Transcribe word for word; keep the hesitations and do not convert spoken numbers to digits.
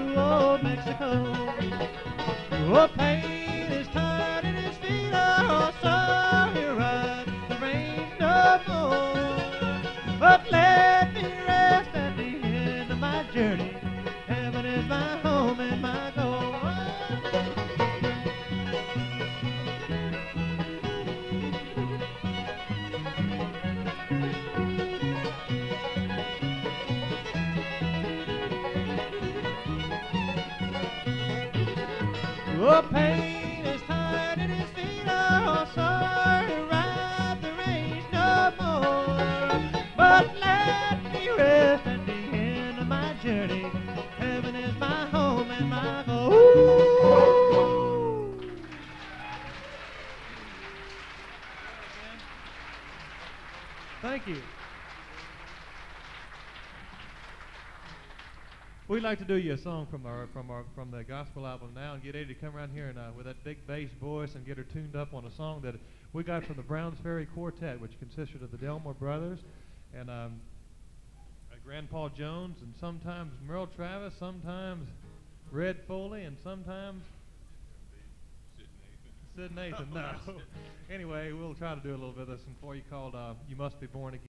old Mexico. Oh, pain is tired in his feet, oh, so he rides the range no more. But let me rest at the end of my journey. Heaven is my home and my goal. Oh, pain is tired in his feet, oh, so he ride the range no more. But let me rest at the end of my journey. Heaven is my home and my goal. Ooh. Thank you. We'd like to do you a song from our from our from the gospel album now, and get Eddie to come around here and uh, with that big bass voice and get her tuned up on a song that we got from the Browns Ferry Quartet, which consisted of the Delmore Brothers and um, uh, Grandpa Jones, and sometimes Merle Travis, sometimes Red Foley, and sometimes Sid Nathan. No. Anyway, we'll try to do a little bit of this one for you called uh, "You Must Be Born Again."